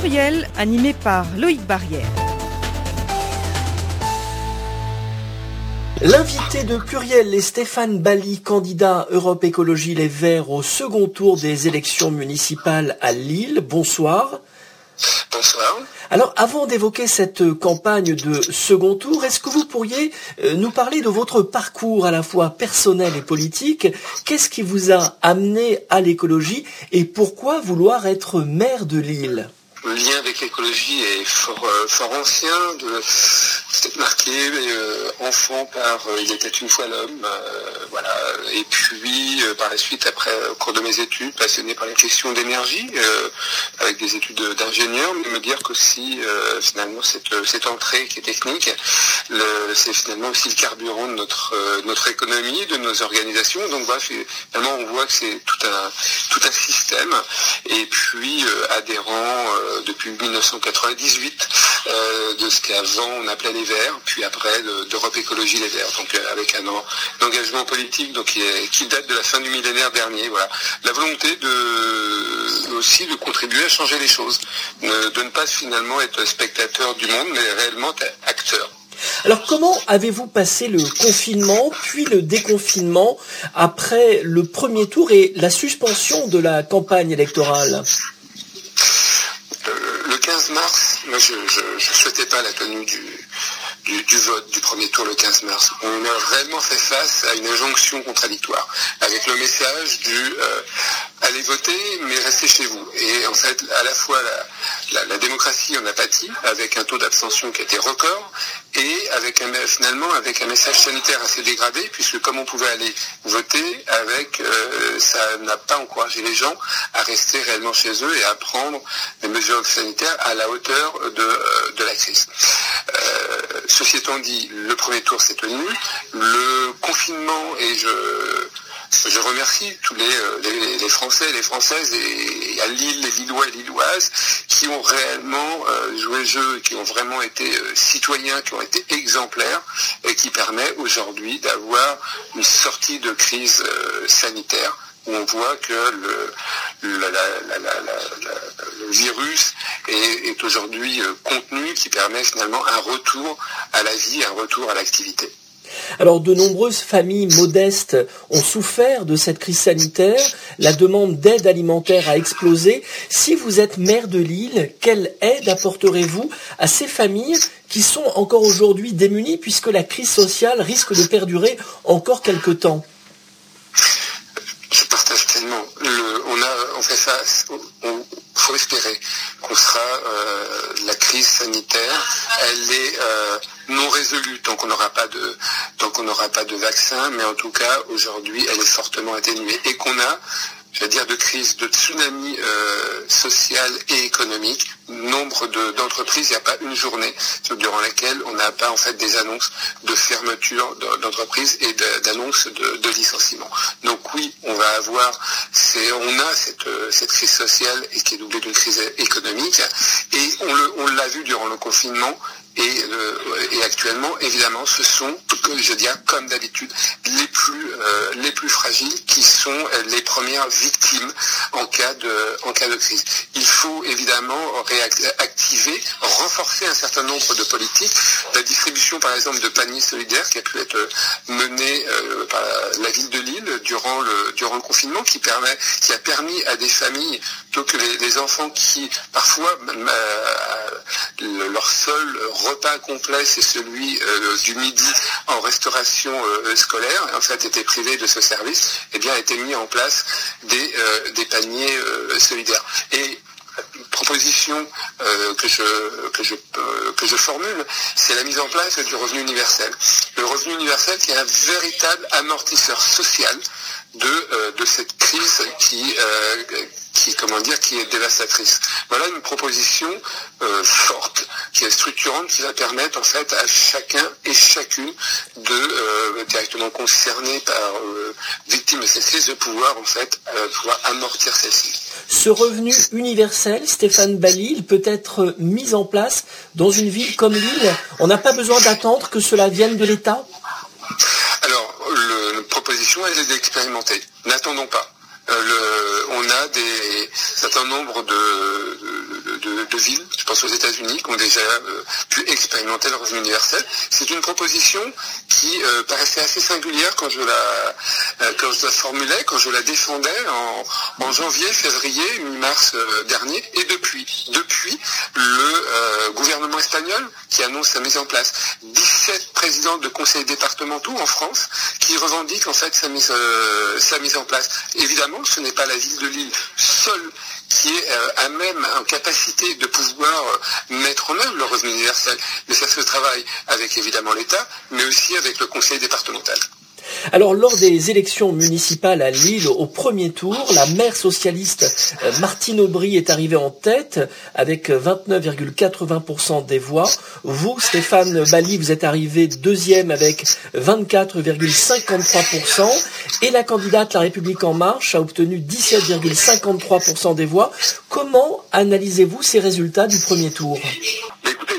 Pluriel, animé par Loïc Barrière. L'invité de Pluriel est Stéphane Bally, candidat Europe Écologie Les Verts au second tour des élections municipales à Lille. Bonsoir. Bonsoir. Alors, avant d'évoquer cette campagne de second tour, est-ce que vous pourriez nous parler de votre parcours à la fois personnel et politique? Qu'est-ce qui vous a amené à l'écologie et pourquoi vouloir être maire de Lille? Le lien avec l'écologie est fort ancien, peut-être marqué enfant par Il était une fois l'homme, voilà. Et puis par la suite, après au cours de mes études, passionné par les questions d'énergie, avec des études d'ingénieur, mais me dire qu'aussi finalement cette entrée qui est technique, c'est finalement aussi le carburant de notre économie, de nos organisations. Donc voilà, finalement on voit que c'est tout un système. Et puis adhérent depuis 1998 de ce qu'avant on appelait les Verts, puis après d'Europe Écologie Les Verts, donc avec un engagement politique donc qui date de la fin du millénaire dernier. Voilà, la volonté aussi de contribuer à changer les choses, de ne pas finalement être spectateur du monde, mais réellement acteur. Alors comment avez-vous passé le confinement, puis le déconfinement, après le premier tour et la suspension de la campagne électorale ? Le 15 mars, moi je souhaitais pas la tenue du vote du premier tour le 15 mars. On a réellement fait face à une injonction contradictoire, avec le message du allez voter, mais restez chez vous. Et en fait, à la fois la démocratie en a pâti, avec un taux d'abstention qui était record, et finalement avec un message sanitaire assez dégradé, puisque comme on pouvait aller voter, ça n'a pas encouragé les gens à rester réellement chez eux et à prendre des mesures sanitaires à la hauteur de la crise. Ceci étant dit, le premier tour s'est tenu, le confinement, et je remercie tous les Français et les Françaises, et à Lille, les Lillois et Lilloises, qui ont réellement joué le jeu, qui ont vraiment été citoyens, qui ont été exemplaires, et qui permet aujourd'hui d'avoir une sortie de crise sanitaire, où on voit que le virus est aujourd'hui contenu, qui permet finalement un retour à la vie, un retour à l'activité. Alors, de nombreuses familles modestes ont souffert de cette crise sanitaire. La demande d'aide alimentaire a explosé. Si vous êtes maire de Lille, quelle aide apporterez-vous à ces familles qui sont encore aujourd'hui démunies, puisque la crise sociale risque de perdurer encore quelque temps ? Je partage tellement. On fait face. Il faut espérer qu'on sera la crise sanitaire. Elle est non résolue tant qu'on n'aura pas de vaccin, mais en tout cas aujourd'hui elle est fortement atténuée et qu'on a, de crise, de tsunami social et économique. Nombre d'entreprises, il n'y a pas une journée durant laquelle on n'a pas en fait des annonces de fermeture d'entreprises et d'annonces de licenciement. Donc oui, on a cette crise sociale et qui est doublée d'une crise économique, et on l'a vu durant le confinement. Et actuellement, évidemment, ce sont, comme d'habitude, les plus fragiles qui sont les premières victimes en cas de crise. Il faut évidemment renforcer un certain nombre de politiques. La distribution, par exemple, de paniers solidaires qui a pu être menée par la ville de Lille durant le confinement, qui a permis à des familles, plutôt que les enfants qui, parfois, leur seul repas complet, c'est celui du midi en restauration scolaire, et en fait étaient privés de ce service, a été mis en place des paniers solidaires. Et proposition que je formule, c'est la mise en place du revenu universel. Le revenu universel qui est un véritable amortisseur social de cette crise qui est dévastatrice. Voilà une proposition forte, qui est structurante, qui va permettre en fait à chacun et chacune directement concerné par victime de cette crise de pouvoir amortir celle-ci. Ce revenu universel, Stéphane Bally, il peut être mis en place dans une ville comme Lille. On n'a pas besoin d'attendre que cela vienne de l'État ? Alors, la proposition, elle est d'expérimenter. N'attendons pas. On a un certain nombre de villes, je pense aux États-Unis, qui ont déjà pu expérimenter le revenu universel. C'est une proposition qui paraissait assez singulière quand je la formulais, quand je la défendais en janvier, février, mi-mars dernier. Et depuis le gouvernement espagnol qui annonce sa mise en place, 17 présidents de conseils départementaux en France qui revendiquent en fait sa mise en place. Évidemment, ce n'est pas la ville de Lille seule qui est à même en capacité de pouvoir mettre en œuvre le revenu universel. Mais ça se travaille avec évidemment l'État, mais aussi avec le conseil départemental. Alors, lors des élections municipales à Lille, au premier tour, la maire socialiste Martine Aubry est arrivée en tête avec 29,80% des voix. Vous, Stéphane Bally, vous êtes arrivé deuxième avec 24,53%. Et la candidate La République En Marche a obtenu 17,53% des voix. Comment analysez-vous ces résultats du premier tour ? Écoutez,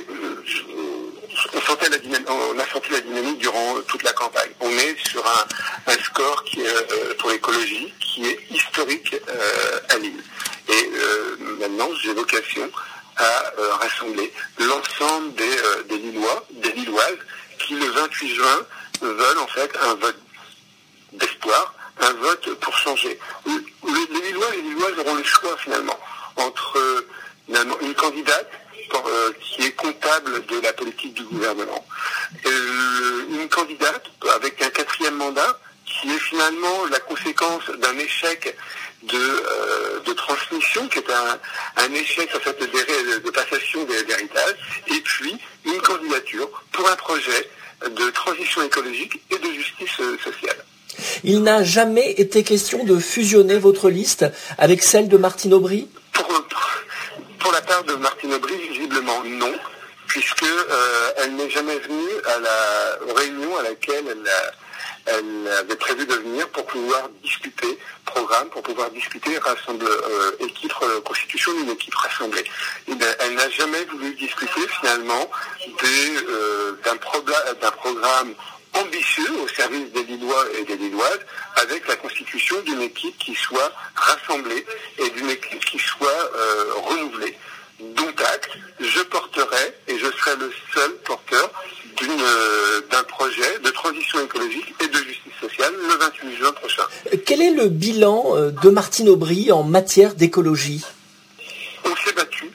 on a senti la dynamique durant toute la campagne. On est sur un score qui est, pour l'écologie qui est historique à Lille. Et maintenant, j'ai vocation à rassembler l'ensemble des Lillois, des Lilloises, qui le 28 juin veulent en fait un vote d'espoir, un vote pour changer. Les Lillois et les Lilloises auront le choix finalement entre une candidate qui est comptable de la politique du gouvernement. Une candidate avec un 4e mandat qui est finalement la conséquence d'un échec de transmission, qui est un échec en fait, de passation d'héritage, et puis une candidature pour un projet de transition écologique et de justice sociale. Il n'a jamais été question de fusionner votre liste avec celle de Martine Aubry ? Pour la part de Martine Aubry, visiblement non, puisque elle n'est jamais venue à la réunion à laquelle elle avait prévu de venir pour pouvoir discuter programme, pour pouvoir discuter constitution d'une équipe rassemblée. Elle n'a jamais voulu discuter finalement d'un programme ambitieux au service des Lillois et des Lilloises, avec la constitution d'une équipe qui soit rassemblée et d'une équipe qui soit renouvelée. Dont acte, je porterai, et je serai le seul porteur d'un projet de transition écologique et de justice sociale le 28 juin prochain. Quel est le bilan de Martine Aubry en matière d'écologie ? On s'est battu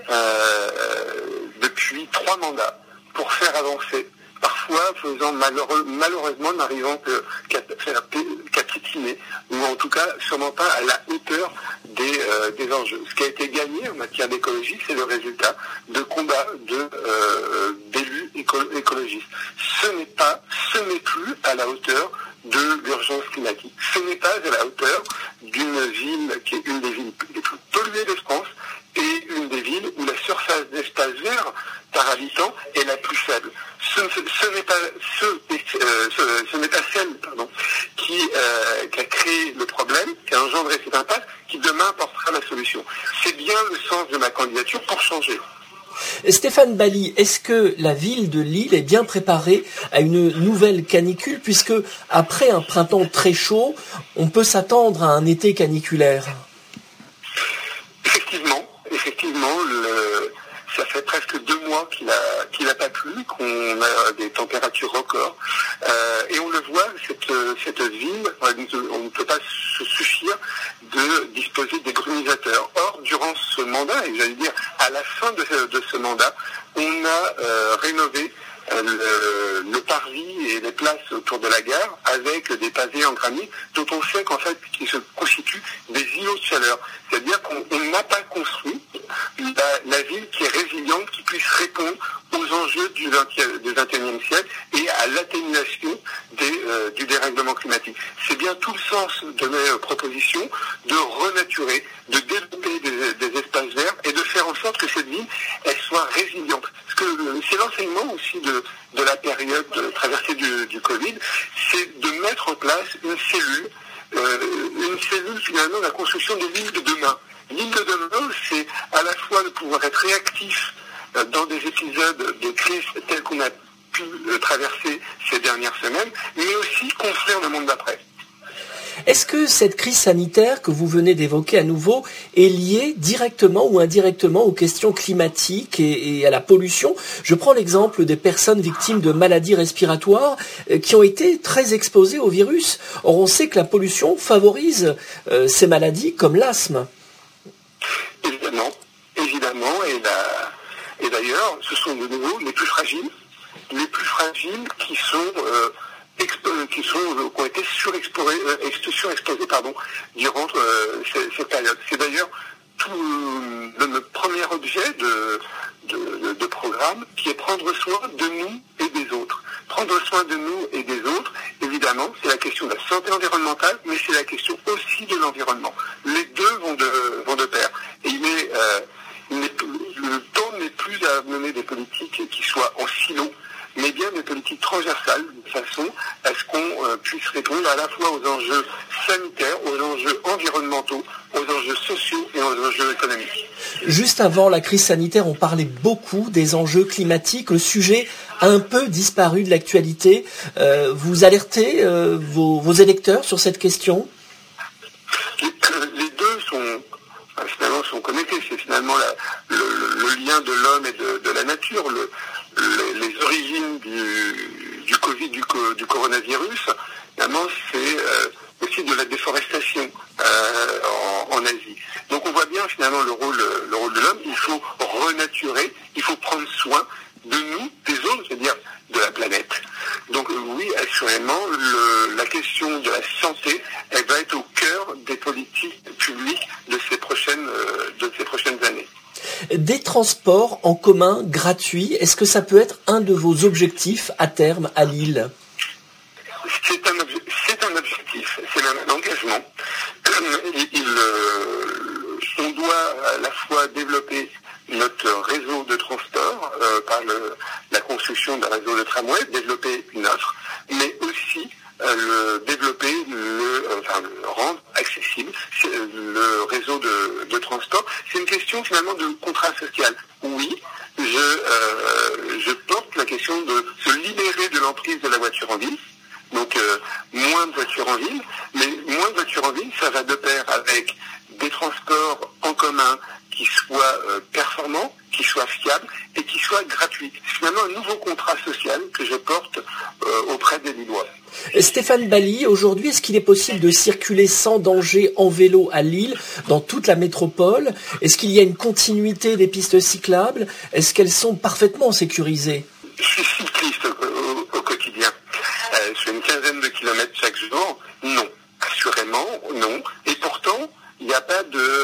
depuis 3 mandats pour faire avancer, parfois faisant malheureusement n'arrivant qu'à piétiner, ou en tout cas sûrement pas à la hauteur des enjeux. Ce qui a été gagné en matière d'écologie, c'est le résultat de combats d'élus écologistes. Ce n'est plus à la hauteur de l'urgence climatique. Ce n'est pas à la hauteur d'une ville qui est une des villes les plus polluées de France et une des villes où la surface d'espace vert par habitant est la plus faible. Ce n'est pas celle qui a créé le problème, qui a engendré cette impasse, qui demain apportera la solution. C'est bien le sens de ma candidature pour changer. Stéphane Bally, est-ce que la ville de Lille est bien préparée à une nouvelle canicule, puisque après un printemps très chaud, on peut s'attendre à un été caniculaire ? Effectivement, ça fait presque 2 mois qu'il a pas plu, qu'on a des températures records, et on le voit, cette ville, on ne peut pas se suffire de disposer des brumisateurs. Or, durant ce mandat, et j'allais dire à la fin de ce mandat, on a rénové le parvis et les places autour de la gare avec des pavés en granit dont on sait qu'en fait qu'ils se constituent des îlots de chaleur. C'est-à-dire qu'on n'a pas construit la ville qui est résiliente, qui puisse répondre aux enjeux du XXIe siècle et à l'atténuation du dérèglement climatique. C'est bien tout le sens de mes propositions de renaturer, de développer des espaces verts et de faire en sorte que cette ville elle soit résiliente. Parce que c'est l'enseignement aussi de la période traversée du Covid, c'est de mettre en place une cellule finalement de la construction de l'île de demain. L'île de demain, c'est à la fois de pouvoir être réactif dans des épisodes de crise tels qu'on a pu traverser ces dernières semaines, mais aussi construire le monde d'après. Est-ce que cette crise sanitaire que vous venez d'évoquer à nouveau est liée directement ou indirectement aux questions climatiques et à la pollution? Je prends l'exemple des personnes victimes de maladies respiratoires qui ont été très exposées au virus. Or, on sait que la pollution favorise ces maladies comme l'asthme. Évidemment, et d'ailleurs, ce sont de nouveau les plus fragiles qui ont été surexposés durant cette période. C'est d'ailleurs tout notre premier objet de programme, qui est prendre soin de nous et des autres. Prendre soin de nous et des autres, évidemment, c'est la question de la santé environnementale, mais c'est la question aussi de l'environnement. Les deux vont de pair. Et le temps n'est plus à mener des politiques qui soient en silo, mais bien des politiques transversales, de façon à ce qu'on puisse répondre à la fois aux enjeux sanitaires, aux enjeux environnementaux, aux enjeux sociaux et aux enjeux économiques. Juste avant la crise sanitaire, on parlait beaucoup des enjeux climatiques. Le sujet a un peu disparu de l'actualité. Vous alertez vos électeurs sur cette question? Les deux sont connectés. C'est finalement le lien de l'homme et de la nature. Les origines du Covid, du coronavirus, finalement, c'est aussi de la déforestation en Asie. Donc on voit bien finalement le rôle de l'homme. Il faut renaturer, il faut prendre soin de nous, des autres, c'est-à-dire de la planète. Donc oui, assurément, la question de la santé, elle va être au cœur des politiques publiques de ces prochaines années. Des transports en commun gratuits, est-ce que ça peut être un de vos objectifs à terme à Lille? C'est un objectif, c'est un engagement. On doit à la fois développer notre réseau de transport par la construction d'un réseau de tramway, développer une offre, mais aussi rendre accessible le réseau de transport. C'est une question finalement de contrat social. Oui, je porte la question de se libérer de l'emprise de la voiture en ville. Donc moins de voitures en ville, mais moins de voitures en ville, ça va de pair avec des transports en commun qui soient performants, qui soient fiables et qui soient gratuits. C'est finalement un nouveau contrat social que je porte auprès des Lillois. Stéphane Bally, aujourd'hui, est-ce qu'il est possible de circuler sans danger en vélo à Lille, dans toute la métropole? Est-ce qu'il y a une continuité des pistes cyclables? Est-ce qu'elles sont parfaitement sécurisées? Je suis cycliste au quotidien. Je fais une quinzaine de kilomètres chaque jour. Non, assurément, non. Et pourtant, il n'y a pas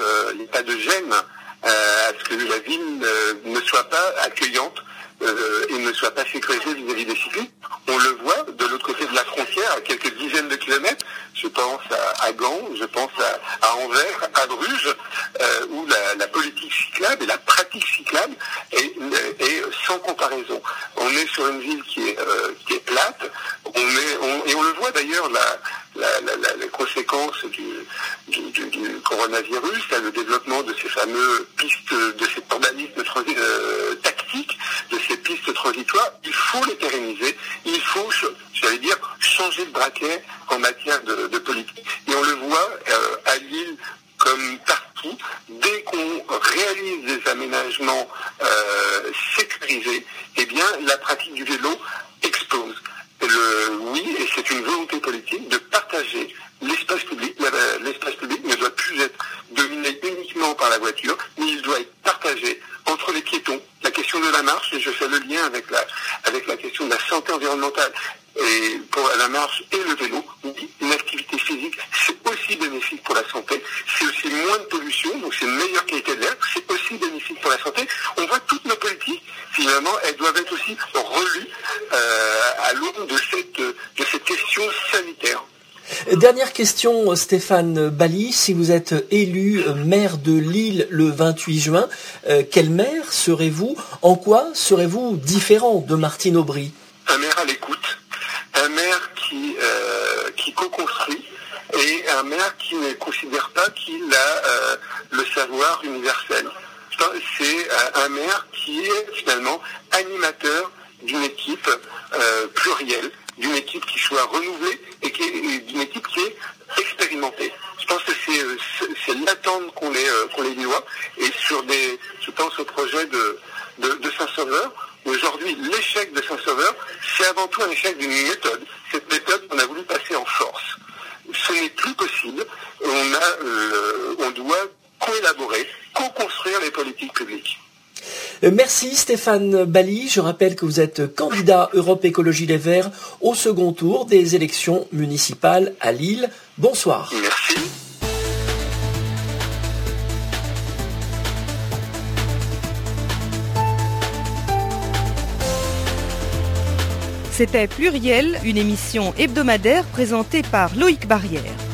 de gêne à ce que la ville ne soit pas accueillante et ne soit pas sécurisée vis-à-vis des cyclistes. On le voit de l'autre côté de la frontière, à quelques dizaines de kilomètres. Je pense à Gand, je pense à Anvers, à Bruges, où la politique cyclable et la pratique cyclable est sans comparaison. On est sur une ville qui est plate, et on le voit d'ailleurs les conséquences du coronavirus, le développement de ces fameuses pistes, de ces urbanismes tactiques, de ces pistes transitoires. Il faut les pérenniser, il faut, j'allais dire, changer de braquet en matière de politique. Et on le voit à Lille comme partout, dès qu'on réalise des aménagements sécurisés, eh bien la pratique du vélo explose. Oui, et c'est une volonté politique de partager l'espace public. L'espace public ne doit plus être dominé uniquement par la voiture, mais il doit être partagé entre les piétons. La question de la marche, et je fais le lien avec la question de la santé environnementale, et pour la marche et le vélo, oui, une activité physique, c'est aussi bénéfique pour la santé, c'est aussi moins de pollution, donc c'est une meilleure qualité de l'air, c'est aussi bénéfique pour la santé. On voit toutes nos politiques, finalement, elles doivent être aussi relues à l'aune de cette question sanitaire. Dernière question, Stéphane Bally, si vous êtes élu maire de Lille le 28 juin, quel maire serez-vous? En quoi serez-vous différent de Martine Aubry? Un maire à l'écoute, un maire qui co-construit et un maire qui ne considère pas qu'il a le savoir universel. C'est un maire qui est finalement animateur d'une équipe plurielle, d'une équipe qui soit renouvelée et d'une équipe qui est expérimentée. les Lillois. Et je pense au projet de Saint-Sauveur. Aujourd'hui, l'échec de Saint-Sauveur, c'est avant tout un échec d'une méthode. Cette méthode, on a voulu passer en force. Ce n'est plus possible. On doit collaborer, co-construire les politiques publiques. Merci Stéphane Bally. Je rappelle que vous êtes candidat Europe Écologie Les Verts au second tour des élections municipales à Lille. Bonsoir. Merci. C'était Pluriel, une émission hebdomadaire présentée par Loïc Barrière.